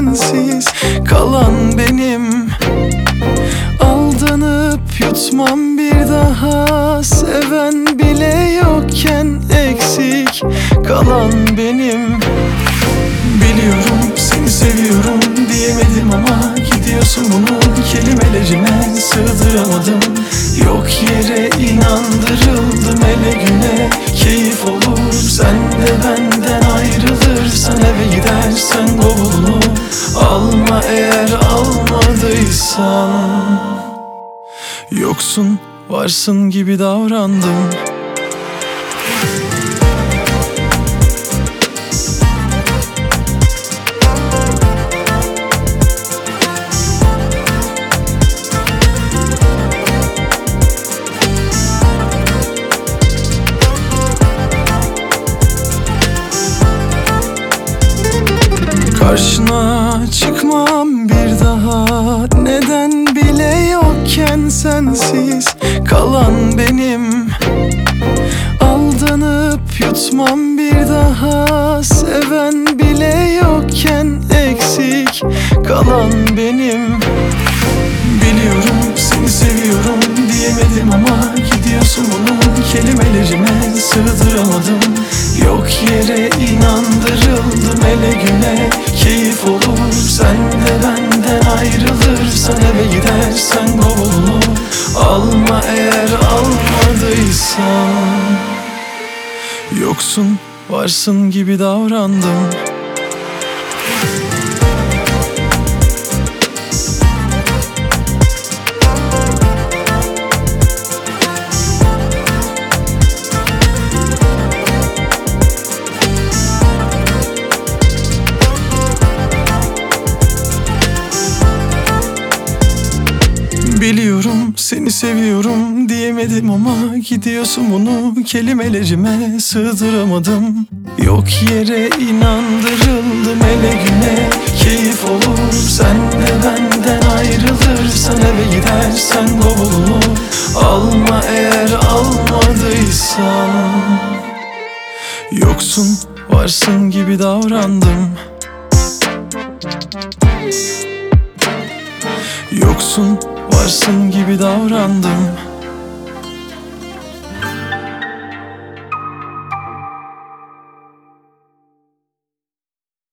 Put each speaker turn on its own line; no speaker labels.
sensiz kalan benim. Aldanıp yutmam bir daha, seven bile yokken eksik kalan benim. Biliyorum seni seviyorum diyemedim ama gidiyorsun, bunu kelimelerime sığdıramadım. Yok yere inandırıldım ele güne, keyif olur sen de benden ayrılırsan, eve gidersen bavulunu alma eğer almadıysan. Yoksun varsın gibi davrandım. Karşına çıkmam bir daha, neden bile yokken sensiz kalan benim. Aldanıp yutmam bir daha, seven bile yokken eksik kalan benim. Biliyorum seni seviyorum diyemedim ama gidiyorsun, bunu kelimelerime sığdıramadım. Yok yere inandırıldım ele güne, keyif olur sen de benden ayrılırsan, eve gidersen bavulunu alma eğer almadıysan. Yoksun varsın gibi davrandım. Biliyorum seni seviyorum diyemedim ama gidiyorsun, bunu kelimelerime sığdıramadım. Yok yere inandırıldım ele güne, keyif olur sen de benden ayrılırsan, eve gidersen bavulunu alma eğer almadıysan. Yoksun varsın gibi davrandım. Yoksun varsın gibi davrandım.